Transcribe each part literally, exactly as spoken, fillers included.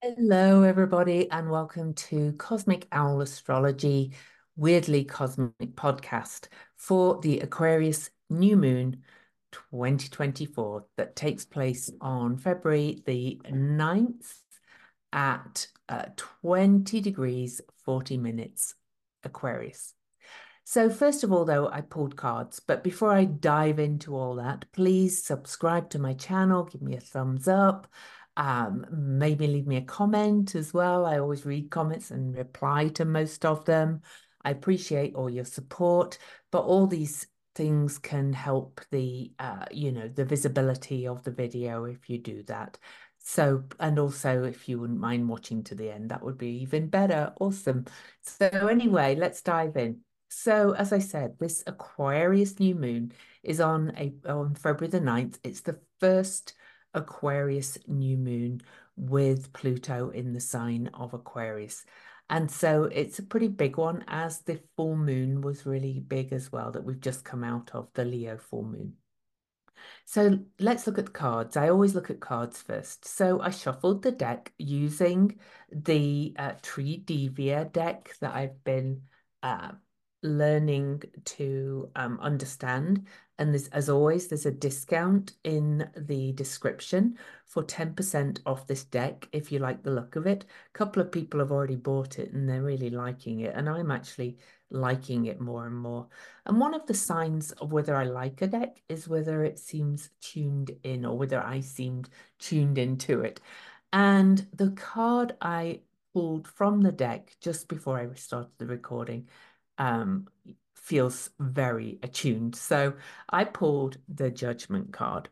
Hello, everybody, and welcome to Cosmic Owl Astrology, Weirdly Cosmic podcast for the Aquarius New Moon twenty twenty-four that takes place on February the ninth at uh, twenty degrees forty minutes Aquarius. So, first of all, though, I pulled cards, but before I dive into all that, please subscribe to my channel, give me a thumbs up, um, maybe leave me a comment as well. I always read comments and reply to most of them. I appreciate all your support, but all these things can help the, uh, you know, the visibility of the video if you do that. So, and also if you wouldn't mind watching to the end, that would be even better. Awesome. So anyway, let's dive in. So, as I said, this Aquarius new moon is on a on February the ninth. It's the first Aquarius new moon with Pluto in the sign of Aquarius. And so it's a pretty big one, as the full moon was really big as well, that we've just come out of the Leo full moon. So let's look at the cards. I always look at cards first. So I shuffled the deck using the uh, Tree Devia deck that I've been uh, learning to um, understand. And there's, as always, there's a discount in the description for ten percent off this deck if you like the look of it. A couple of people have already bought it and they're really liking it. And I'm actually liking it more and more. And one of the signs of whether I like a deck is whether it seems tuned in or whether I seemed tuned into it. And the card I pulled from the deck just before I started the recording um, feels very attuned. So I pulled the Judgment card.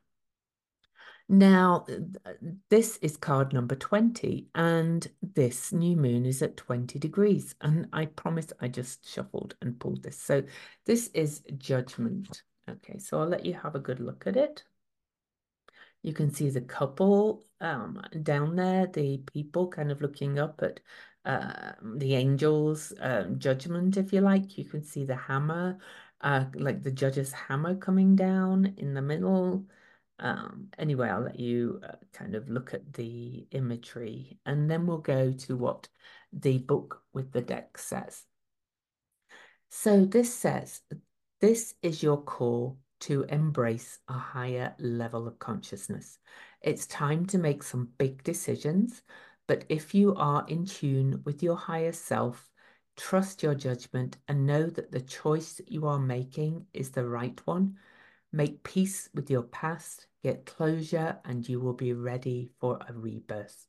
Now, this is card number twenty, and this new moon is at twenty degrees. And I promise I just shuffled and pulled this. So this is Judgment. Okay, so I'll let you have a good look at it. You can see the couple um, down there, the people kind of looking up at uh, the angels' um, judgment, if you like. You can see the hammer, uh, like the judge's hammer coming down in the middle. Um, anyway, I'll let you uh, kind of look at the imagery, and then we'll go to what the book with the deck says. So this says, this is your call to embrace a higher level of consciousness. It's time to make some big decisions, but if you are in tune with your higher self, trust your judgment and know that the choice you are making is the right one. Make peace with your past, get closure, and you will be ready for a rebirth.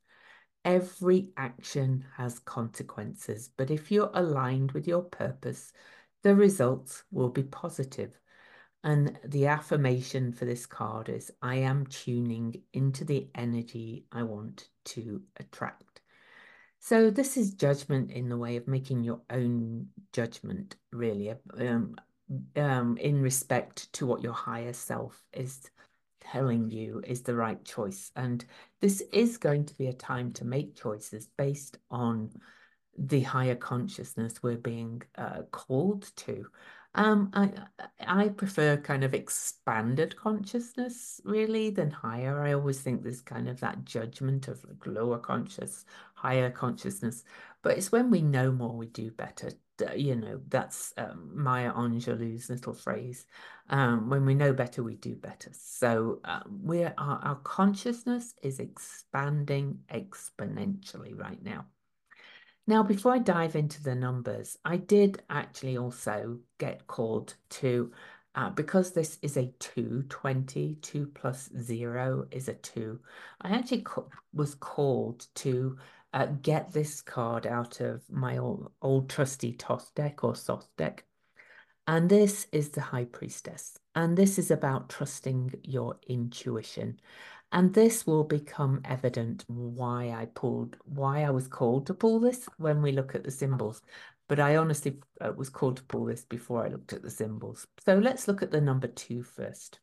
Every action has consequences, but if you're aligned with your purpose, the results will be positive. And the affirmation for this card is I am tuning into the energy I want to attract. So this is judgment in the way of making your own judgment, really, um, um, in respect to what your higher self is telling you is the right choice. And this is going to be a time to make choices based on the higher consciousness we're being uh, called to. Um, I I prefer kind of expanded consciousness really than higher. I always think there's kind of that judgment of like lower conscious, higher consciousness, but it's when we know more we do better. You know, that's um, Maya Angelou's little phrase. Um, when we know better, we do better. So um, we're our, our consciousness is expanding exponentially right now. Now, before I dive into the numbers, I did actually also get called to, uh, because this is a two, twenty, two plus zero is a two. I actually was called to uh, get this card out of my old, old trusty toss deck or soft deck. And this is the High Priestess. And this is about trusting your intuition. And this will become evident why I pulled, why I was called to pull this when we look at the symbols. But I honestly uh, was called to pull this before I looked at the symbols. So let's look at the number two first.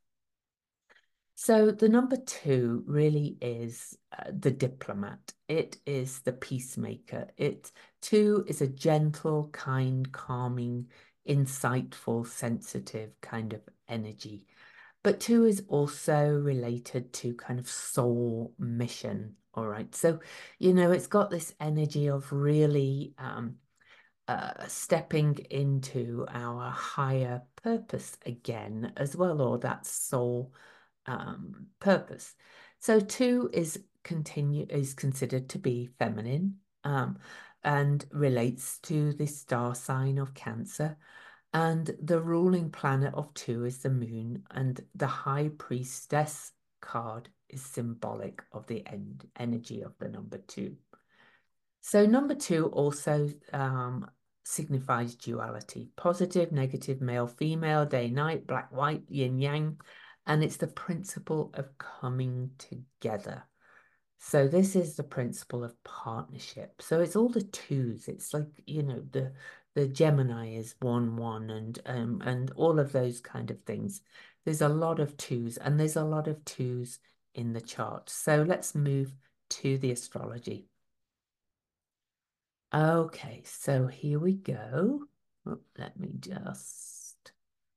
So the number two really is uh, the diplomat. It is the peacemaker. It two is a gentle, kind, calming, insightful, sensitive kind of energy. But two is also related to kind of soul mission All right. So, you know, it's got this energy of really um, uh, stepping into our higher purpose again as well, or that soul um, purpose. So two is continue is considered to be feminine um, and relates to the star sign of Cancer. And the ruling planet of two is the moon, and the high priestess card is symbolic of the end energy of the number two. So number two also um, signifies duality, positive, negative, male, female, day, night, black, white, yin, yang, and it's the principle of coming together. So this is the principle of partnership. So it's all the twos. It's like, you know, the the Gemini is one, one, and um and all of those kind of things. There's a lot of twos, and there's a lot of twos in the chart. So let's move to the astrology. Okay, so here we go. Oh, let me just.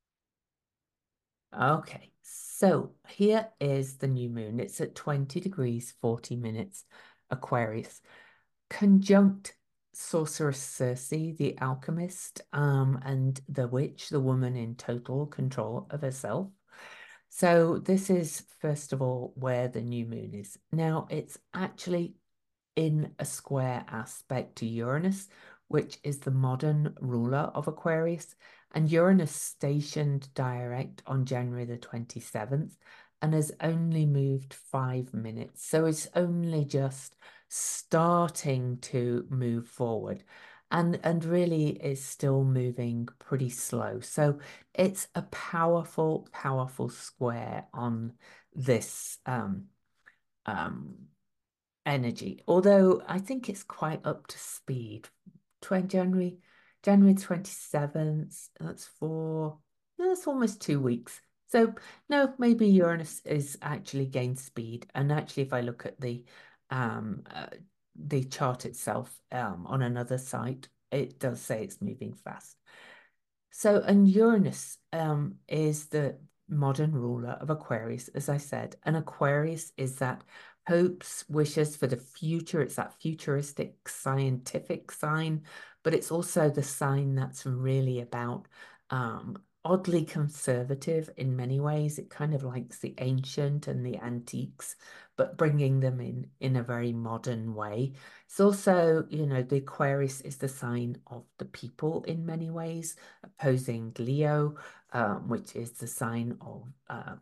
Okay, so here is the new moon. It's at twenty degrees, forty minutes, Aquarius. Conjunct sorceress Circe, the alchemist, um, and the witch, the woman in total control of herself. So this is, first of all, where the new moon is. Now, it's actually in a square aspect to Uranus, which is the modern ruler of Aquarius. And Uranus stationed direct on January the twenty-seventh and has only moved five minutes. So it's only just starting to move forward and, and really is still moving pretty slow. So it's a powerful, powerful square on this um, um, energy, although I think it's quite up to speed. twenty, January, January twenty-seventh, that's for, that's almost two weeks. So no, maybe Uranus is actually gained speed. And actually, if I look at the um uh, the chart itself um on another site, it does say it's moving fast. So, and Uranus um, is the modern ruler of Aquarius, as I said. And Aquarius is that hopes, wishes for the future. It's that futuristic, scientific sign, but it's also the sign that's really about um, oddly conservative in many ways. It kind of likes the ancient and the antiques, but bringing them in in a very modern way. It's also, you know, the Aquarius is the sign of the people in many ways, opposing Leo, um, which is the sign of um,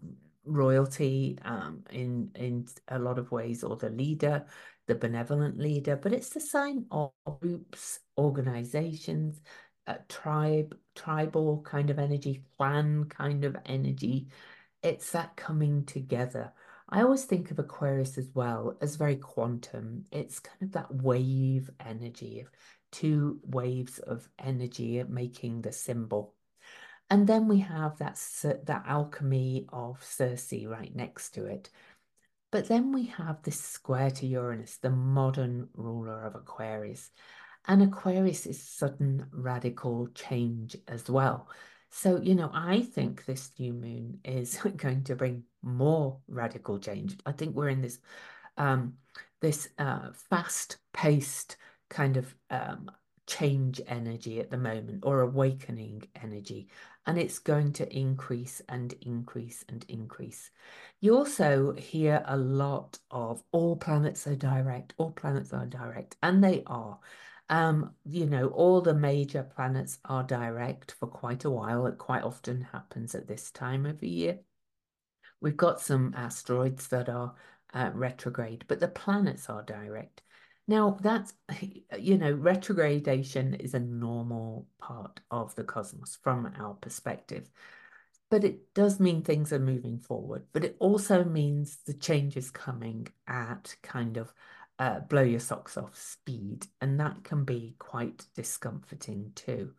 royalty um, in in a lot of ways, or the leader, the benevolent leader. But it's the sign of groups, organizations, uh, tribe, tribal kind of energy, clan kind of energy. It's that coming together. I always think of Aquarius as well as very quantum. It's kind of that wave energy of two waves of energy making the symbol. And then we have that, that alchemy of Circe right next to it. But then we have this square to Uranus, the modern ruler of Aquarius. And Aquarius is sudden radical change as well. So, you know, I think this new moon is going to bring more radical change. I think we're in this um, this uh, fast-paced kind of um, change energy at the moment, or awakening energy, and it's going to increase and increase and increase. You also hear a lot of all planets are direct, all planets are direct, and they are. Um, you know, all the major planets are direct for quite a while. It quite often happens at this time of the year. We've got some asteroids that are uh, retrograde, but the planets are direct. Now, that's, you know, retrogradation is a normal part of the cosmos from our perspective, but it does mean things are moving forward. But it also means the change is coming at kind of uh, blow your socks off speed, and that can be quite discomforting too.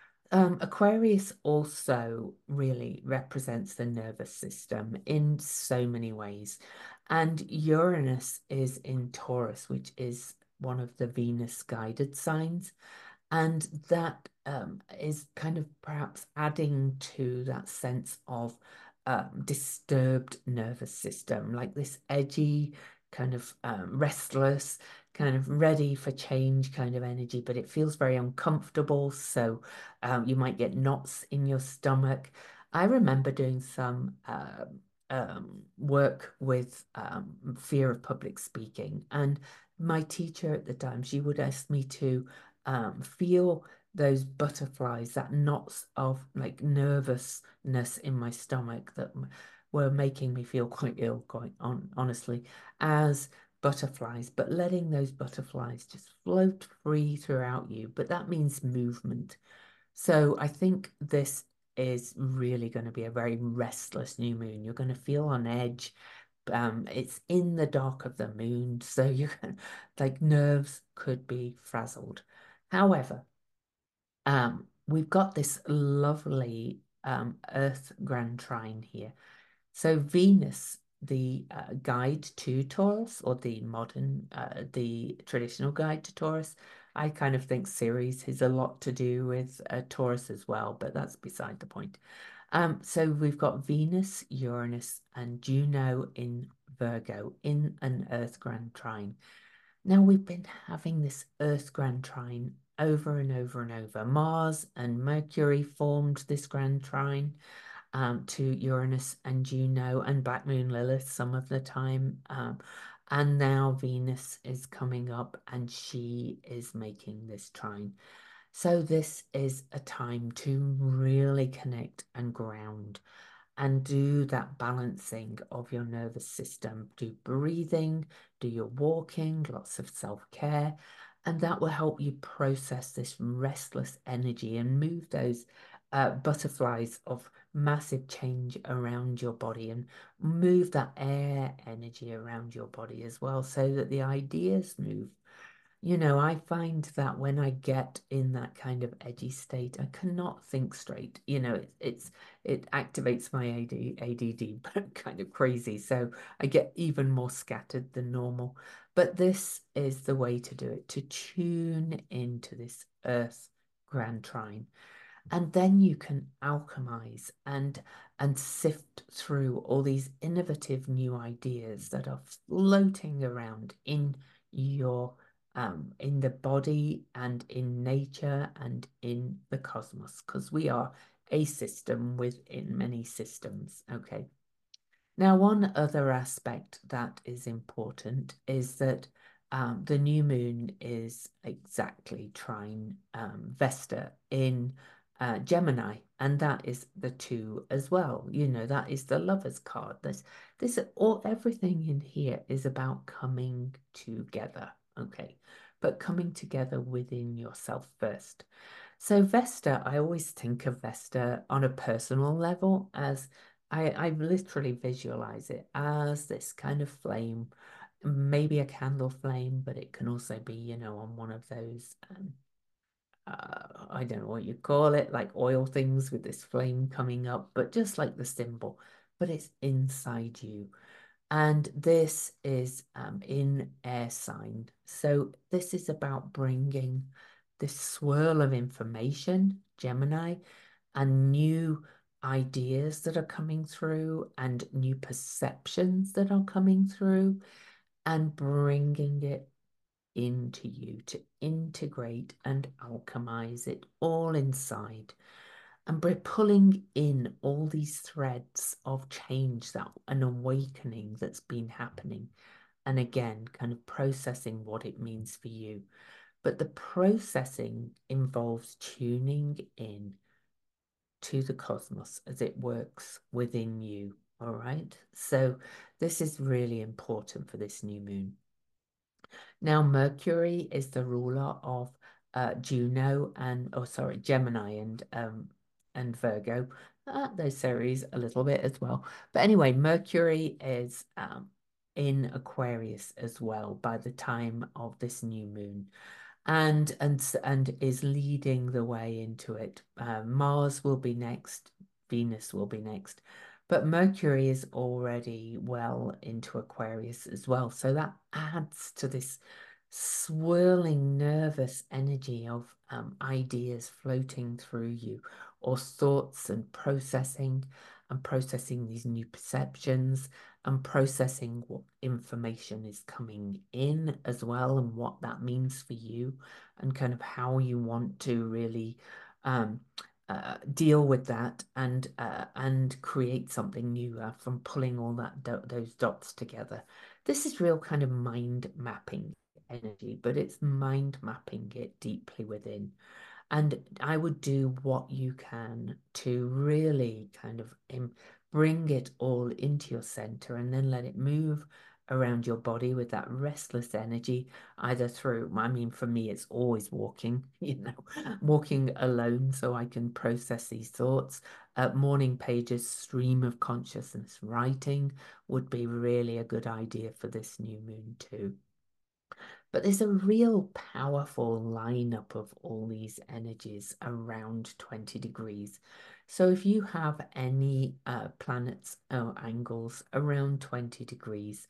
Um, Aquarius also really represents the nervous system in so many ways. And Uranus is in Taurus, which is one of the Venus guided signs. And that um, is kind of perhaps adding to that sense of um, disturbed nervous system, like this edgy kind of um, restless, kind of ready for change kind of energy, but it feels very uncomfortable. So um, you might get knots in your stomach. I remember doing some uh, um, work with um, fear of public speaking, and my teacher at the time, she would ask me to um, feel those butterflies, that knots of like nervousness in my stomach that were making me feel quite ill, quite on honestly, as butterflies, but letting those butterflies just float free throughout you. But that means movement. So I think this is really going to be a very restless new moon. You're going to feel on edge. Um, it's in the dark of the moon, so you can like nerves could be frazzled. However, um, we've got this lovely um, Earth Grand Trine here. So Venus, the uh, guide to Taurus, or the modern, uh, the traditional guide to Taurus, I kind of think Ceres has a lot to do with uh, Taurus as well, but that's beside the point. Um, so we've got Venus, Uranus, and Juno in Virgo in an Earth Grand Trine. Now we've been having this Earth Grand Trine over and over and over. Mars and Mercury formed this Grand Trine um, to Uranus and Juno and Black Moon Lilith some of the time. Um, and now Venus is coming up and she is making this trine. So this is a time to really connect and ground and do that balancing of your nervous system. Do breathing, do your walking, lots of self-care, and that will help you process this restless energy and move those uh, butterflies of massive change around your body and move that air energy around your body as well so that the ideas move. You know, I find that when I get in that kind of edgy state, I cannot think straight. You know, it, it's it activates my A D, A D D, but kind of crazy. So I get even more scattered than normal. But this is the way to do it, to tune into this Earth Grand Trine. And then you can alchemize and and sift through all these innovative new ideas that are floating around in your um, in the body and in nature and in the cosmos, because we are a system within many systems. Okay. Now, one other aspect that is important is that um, the new moon is exactly trine um, Vesta in uh, Gemini, and that is the two as well. You know, that is the Lover's card. This, this, all everything in here is about coming together. Okay, but coming together within yourself first. So Vesta, I always think of Vesta on a personal level as I, I literally visualize it as this kind of flame, maybe a candle flame, but it can also be, you know, on one of those, um, uh, I don't know what you call it, like oil things with this flame coming up, but just like the symbol, but it's inside you. And this is um, in air sign. So this is about bringing this swirl of information, Gemini, and new ideas that are coming through and new perceptions that are coming through and bringing it into you to integrate and alchemize it all inside. And by pulling in all these threads of change, that an awakening that's been happening, and again, kind of processing what it means for you. But the processing involves tuning in to the cosmos as it works within you. All right. So this is really important for this new moon. Now, Mercury is the ruler of uh, Juno and, oh, sorry, Gemini and um and Virgo. Uh, those series a little bit as well. But anyway, Mercury is um in Aquarius as well by the time of this new moon and and and is leading the way into it. Uh, Mars will be next, Venus will be next, but Mercury is already well into Aquarius as well. So that adds to this swirling, nervous energy of um, ideas floating through you, or thoughts and processing. and processing these new perceptions and processing what information is coming in as well and what that means for you and kind of how you want to really um, uh, deal with that and uh, and create something new uh, from pulling all that do those dots together. This is real kind of mind mapping energy, but it's mind mapping it deeply within. And I would do what you can to really kind of um, bring it all into your center and then let it move around your body with that restless energy, either through, I mean, for me, it's always walking, you know, walking alone so I can process these thoughts. Uh, morning pages, stream of consciousness writing would be really a good idea for this new moon too. But there's a real powerful lineup of all these energies around twenty degrees. So if you have any uh, planets or angles around twenty degrees,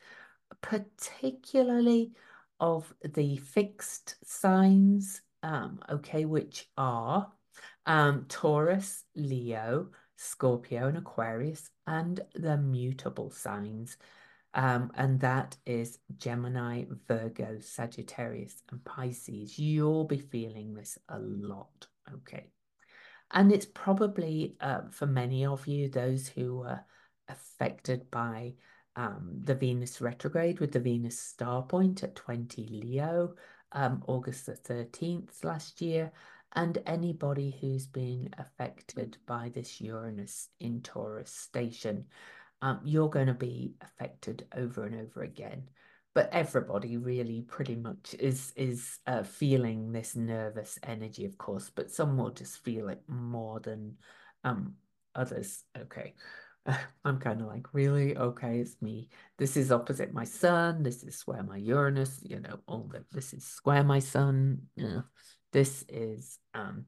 particularly of the fixed signs, um, okay, which are um, Taurus, Leo, Scorpio, and Aquarius, and the mutable signs. Um, and that is Gemini, Virgo, Sagittarius, and Pisces. You'll be feeling this a lot, okay? And it's probably uh, for many of you, those who are affected by um, the Venus retrograde with the Venus star point at twenty Leo, um, August the thirteenth last year, and anybody who's been affected by this Uranus in Taurus station um, you're going to be affected over and over again. But everybody really pretty much is is uh, feeling this nervous energy, of course, but some will just feel it more than um, others. Okay. I'm kind of like, really? Okay, it's me. This is opposite my sun. This is square my Uranus, you know, all that. This is square my sun. You know, this is um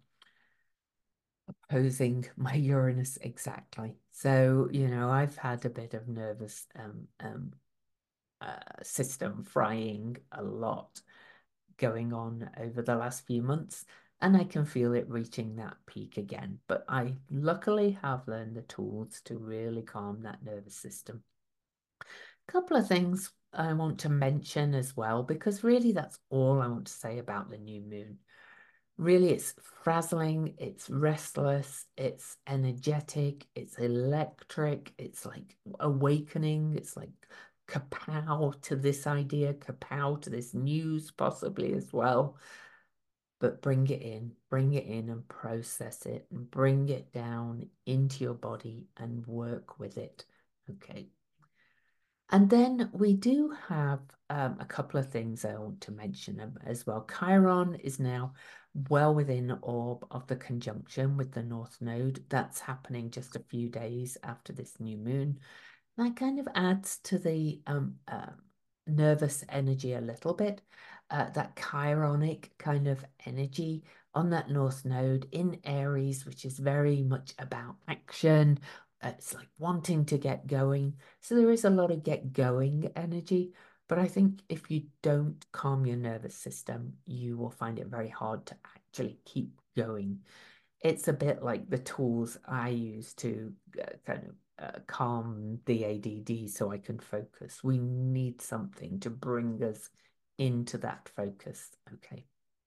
opposing my Uranus exactly. So, you know, I've had a bit of nervous um, um, uh, system frying a lot going on over the last few months, and I can feel it reaching that peak again. But I luckily have learned the tools to really calm that nervous system. A couple of things I want to mention as well, because really that's all I want to say about the new moon. Really, it's frazzling, it's restless, it's energetic, it's electric, it's like awakening, it's like kapow to this idea, kapow to this news, possibly as well. But bring it in, bring it in and process it and bring it down into your body and work with it. Okay. And then we do have um, a couple of things I want to mention um, as well. Chiron is now well within orb of the conjunction with the North Node. That's happening just a few days after this new moon. That kind of adds to the um, uh, nervous energy a little bit, uh, that chironic kind of energy on that North Node in Aries, which is very much about action. Uh, it's like wanting to get going. So there is a lot of get going energy. But I think if you don't calm your nervous system, you will find it very hard to actually keep going. It's a bit like the tools I use to uh, kind of uh, calm the A D D so I can focus. We need something to bring us into that focus. Okay.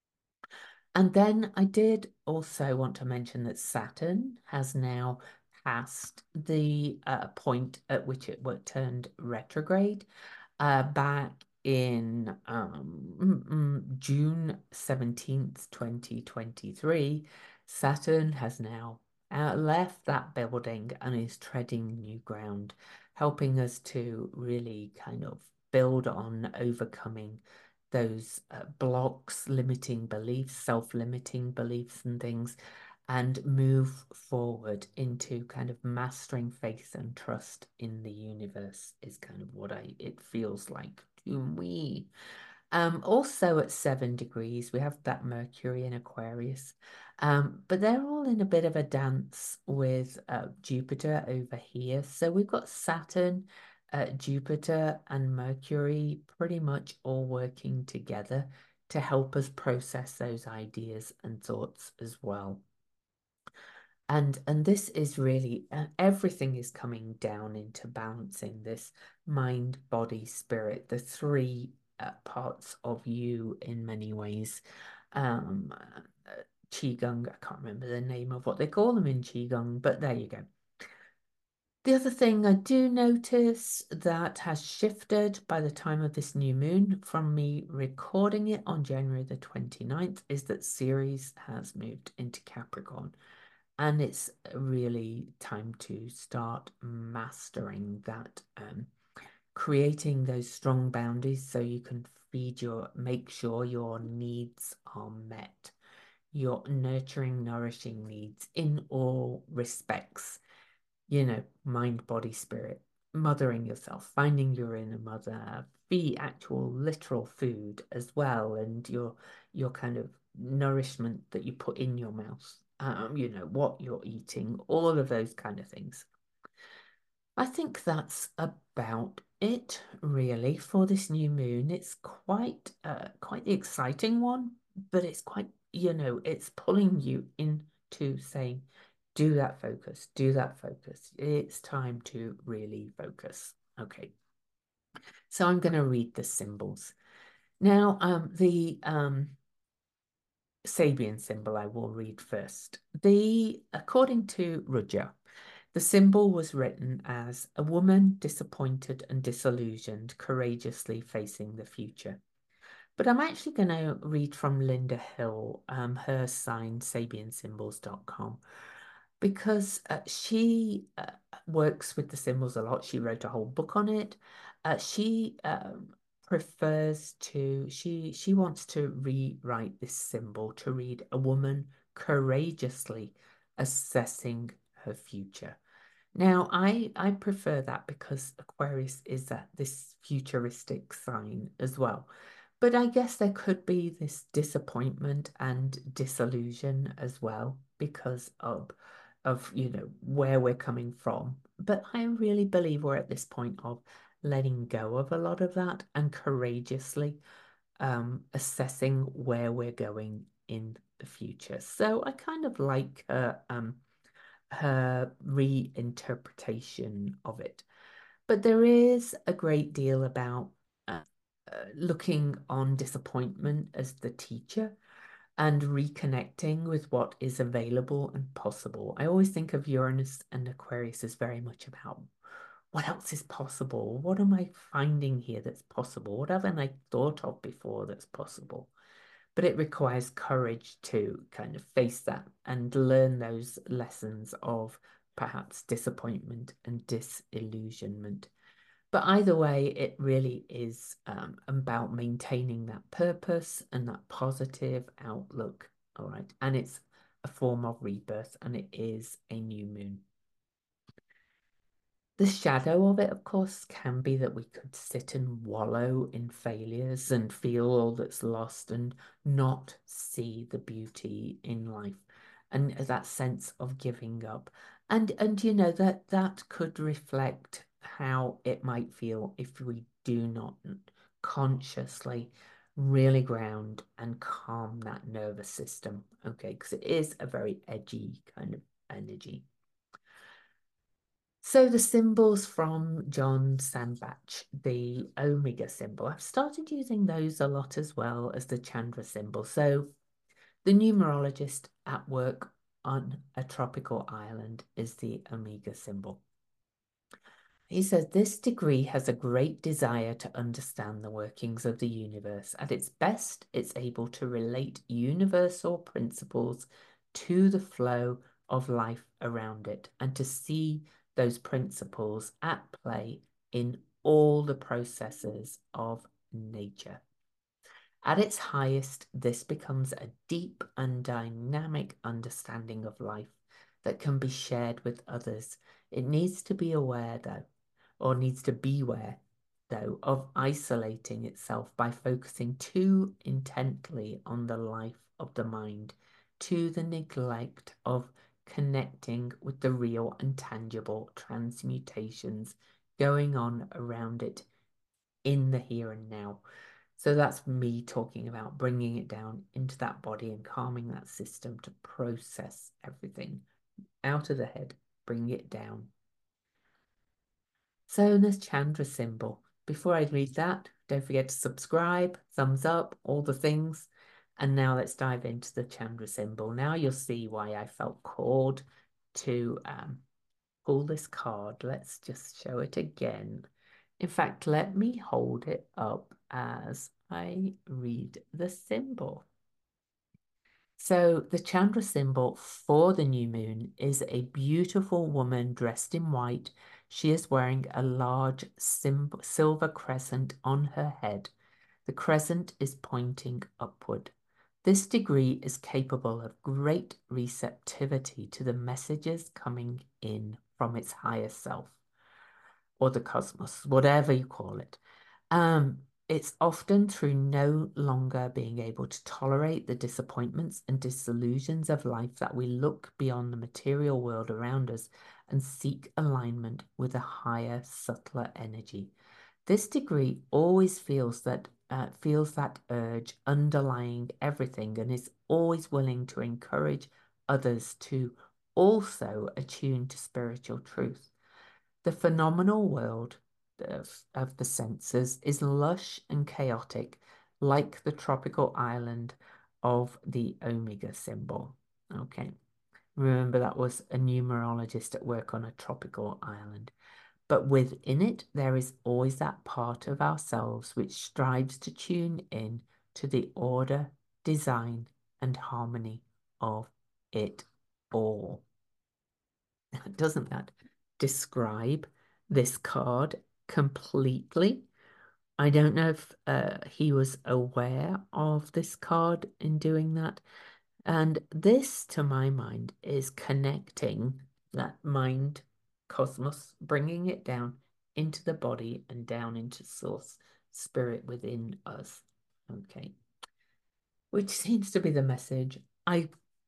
And then I did also want to mention that Saturn has now passed the uh, point at which it were turned retrograde uh, back in um, mm, mm, June seventeenth, twenty twenty-three. Saturn has now uh, left that building and is treading new ground, helping us to really kind of build on overcoming those uh, blocks, limiting beliefs, self-limiting beliefs and things, and move forward into kind of mastering faith and trust in the universe is kind of what I it feels like to me. Um, also at seven degrees, we have that Mercury in Aquarius, um, but they're all in a bit of a dance with uh, Jupiter over here. So we've got Saturn, uh, Jupiter, and Mercury pretty much all working together to help us process those ideas and thoughts as well. And and this is really uh, everything is coming down into balancing this mind, body, spirit, the three uh, parts of you in many ways. Um, uh, Qigong, I can't remember the name of what they call them in Qigong, but there you go. The other thing I do notice that has shifted by the time of this new moon from me recording it on January the twenty-ninth is that Ceres has moved into Capricorn. And it's really time to start mastering that, um, creating those strong boundaries so you can feed your, make sure your needs are met, your nurturing, nourishing needs in all respects, you know, mind, body, spirit, mothering yourself, finding your inner mother, the actual literal food as well, and your your kind of nourishment that you put in your mouth, um, you know, what you're eating, all of those kind of things. I think that's about it really for this new moon. It's quite uh quite the exciting one, but it's quite, you know, it's pulling you into saying, do that focus, do that focus. It's time to really focus. Okay. So I'm going to read the symbols. Now, um, the um Sabian symbol I will read first. The according to Rudya, the symbol was written as a woman disappointed and disillusioned, courageously facing the future. But I'm actually going to read from Linda Hill, um, her sign, sabian symbols dot com, because uh, she uh, works with the symbols a lot. She wrote a whole book on it. Uh, she um, prefers to, she, she wants to rewrite this symbol to read a woman courageously assessing her future. Now, I I prefer that because Aquarius is that this futuristic sign as well. But I guess there could be this disappointment and disillusion as well because of of you know where we're coming from. But I really believe we're at this point of letting go of a lot of that and courageously um assessing where we're going in the future. So I kind of like uh, um her reinterpretation of it. But there is a great deal about uh, uh, looking on disappointment as the teacher and reconnecting with what is available and possible. I always think of Uranus and Aquarius as very much about what else is possible? What am I finding here that's possible? What haven't I thought of before that's possible? But it requires courage to kind of face that and learn those lessons of perhaps disappointment and disillusionment. But either way, it really is um, about maintaining that purpose and that positive outlook. All right. And it's a form of rebirth and it is a new moon. The shadow of it, of course, can be that we could sit and wallow in failures and feel all that's lost and not see the beauty in life and that sense of giving up. And and you know that that could reflect how it might feel if we do not consciously really ground and calm that nervous system. Okay, because it is a very edgy kind of energy. So the symbols from John Sandbach, the Omega symbol, I've started using those a lot as well as the Chandra symbol. So the numerologist at work on a tropical island is the Omega symbol. He says this degree has a great desire to understand the workings of the universe. At its best, it's able to relate universal principles to the flow of life around it and to see those principles at play in all the processes of nature. At its highest, this becomes a deep and dynamic understanding of life that can be shared with others. It needs to be aware, though, or needs to beware, though, of isolating itself by focusing too intently on the life of the mind, to the neglect of connecting with the real and tangible transmutations going on around it in the here and now. So that's me talking about bringing it down into that body and calming that system to process everything out of the head, bring it down. So the Chandra symbol. Before I read that, don't forget to subscribe, thumbs up, all the things. And now let's dive into the Chandra symbol. Now you'll see why I felt called to um, pull this card. Let's just show it again. In fact, let me hold it up as I read the symbol. So the Chandra symbol for the new moon is a beautiful woman dressed in white. She is wearing a large silver crescent on her head. The crescent is pointing upward. This degree is capable of great receptivity to the messages coming in from its higher self or the cosmos, whatever you call it. Um, it's often through no longer being able to tolerate the disappointments and disillusions of life that we look beyond the material world around us and seek alignment with a higher, subtler energy. This degree always feels that uh, feels that urge underlying everything and is always willing to encourage others to also attune to spiritual truth. The phenomenal world of, of the senses is lush and chaotic, like the tropical island of the Omega symbol. Okay, remember that was a numerologist at work on a tropical island. But within it, there is always that part of ourselves which strives to tune in to the order, design, and harmony of it all. Doesn't that describe this card completely? I don't know if uh, he was aware of this card in doing that. And this, to my mind, is connecting that mind cosmos, bringing it down into the body and down into source spirit within us. Okay. Which seems to be the message I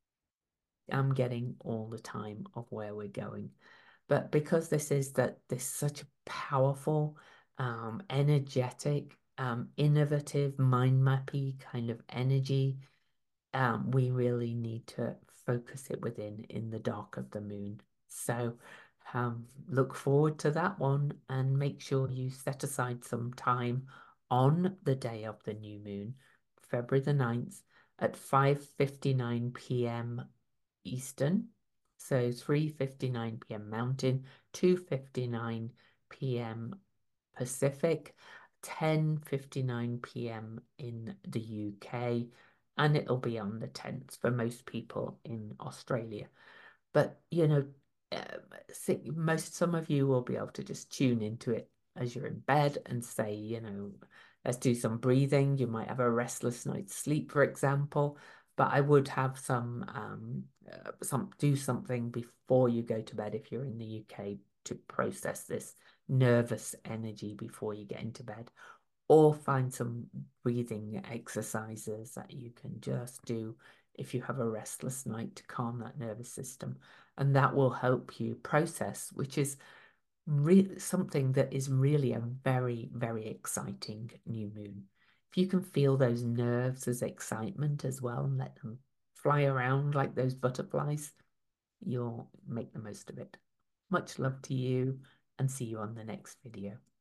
am getting all the time of where we're going. But because this is that this such a powerful, um, energetic, um, innovative, mind mappy kind of energy, um, we really need to focus it within in the dark of the moon. So um, look forward to that one and make sure you set aside some time on the day of the new moon, February the ninth at five fifty-nine p m Eastern. So three fifty-nine p m Mountain, two fifty-nine p m Pacific, ten fifty-nine p m in the U K, and it'll be on the tenth for most people in Australia. But, you know, uh, most, some of you will be able to just tune into it as you're in bed and say, you know, let's do some breathing. You might have a restless night's sleep, for example, but I would have some, um, uh, some, do something before you go to bed if you're in the U K to process this nervous energy before you get into bed, or find some breathing exercises that you can just do if you have a restless night to calm that nervous system. And that will help you process, which is really something that is really a very, very exciting new moon. If you can feel those nerves as excitement as well and let them fly around like those butterflies, you'll make the most of it. Much love to you and see you on the next video.